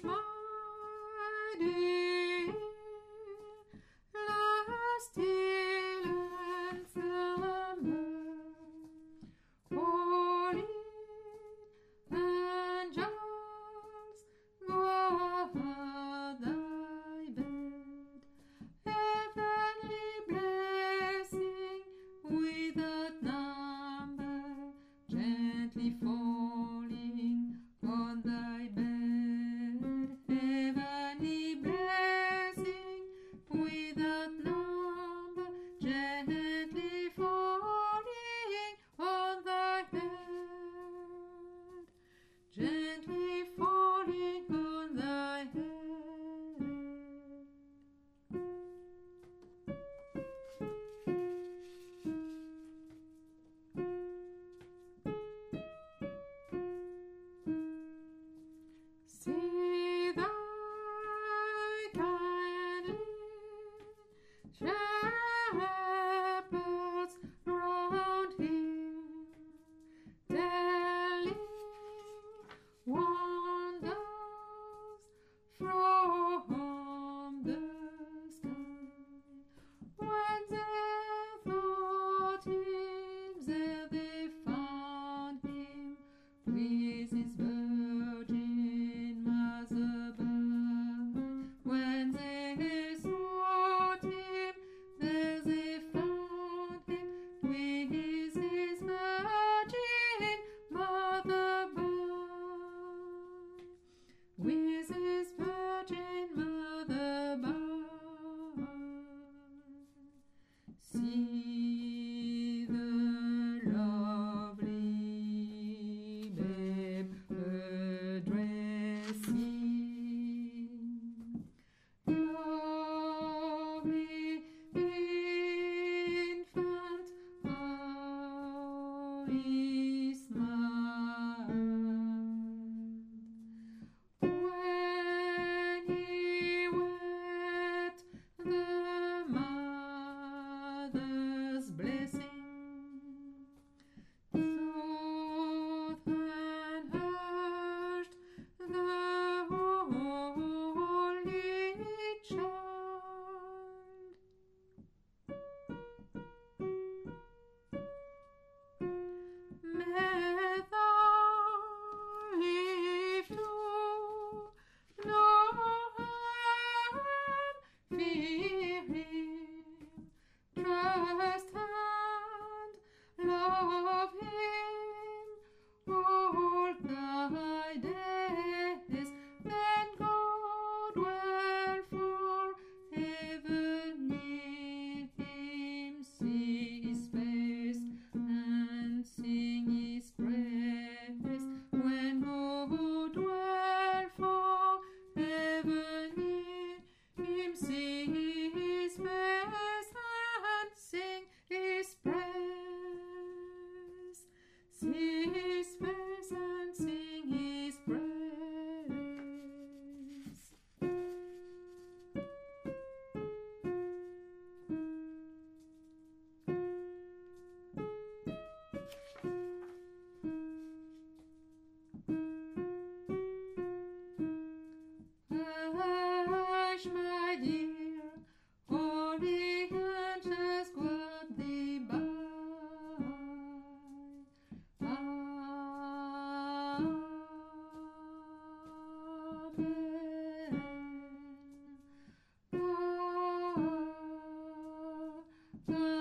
my dear, last till and summer, holy angels guard thy bed, heavenly blessing without number, gently falling on thy bed, heavenly blessing without number, gently falling on thy head, gently falling on thy head. See thy kindly shepherds round him, telling wonders from the sky. When they thought him, there they found him with his virgin mother by. When they sought him, there they found him with his virgin mother by. With his virgin mother by. See the lovely babe addressing, lovely infant, how he smiled when he wept the mother's blessing. Soothed and hushed the holy child. May thou live to know and fear him, trust and love him all thy days, then God will forever near him, see his face and sing his praise. When God will forever near him, see his face and sing his praise. See his face and sing his praise. Hush, my dear, holy angels guard thee by. Amen.